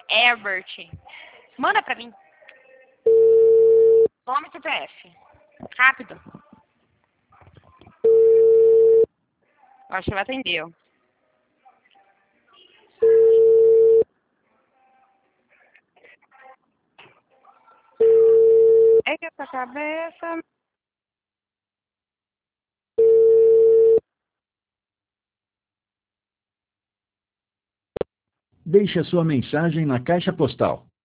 Herbert. Manda pra mim. Nome e CPF. Rápido. Acho que vai atender. É que essa cabeça... Deixe a sua mensagem na caixa postal